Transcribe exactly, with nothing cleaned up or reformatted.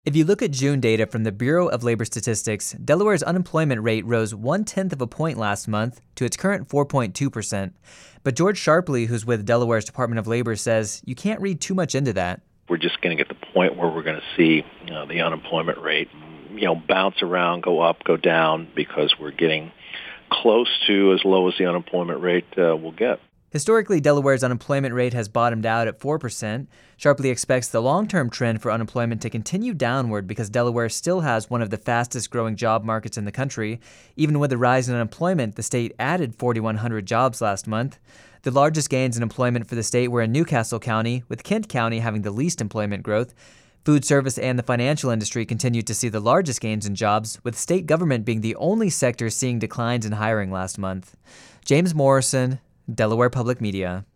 If you look at June data from the Bureau of Labor Statistics, Delaware's unemployment rate rose one-tenth of a point last month to its current four point two percent. But George Sharpley, who's with Delaware's Department of Labor, says you can't read too much into that. We're just going to get the point where we're going to see you know, the unemployment rate you know, bounce around, go up, go down, because we're getting close to as low as the unemployment rate uh, will get. Historically, Delaware's unemployment rate has bottomed out at four percent. Sharpley expects the long-term trend for unemployment to continue downward because Delaware still has one of the fastest-growing job markets in the country. Even with the rise in unemployment, the state added four thousand one hundred jobs last month. The largest gains in employment for the state were in New Castle County, with Kent County having the least employment growth. Food service and the financial industry continued to see the largest gains in jobs, with state government being the only sector seeing declines in hiring last month. James Morrison, Delaware Public Media.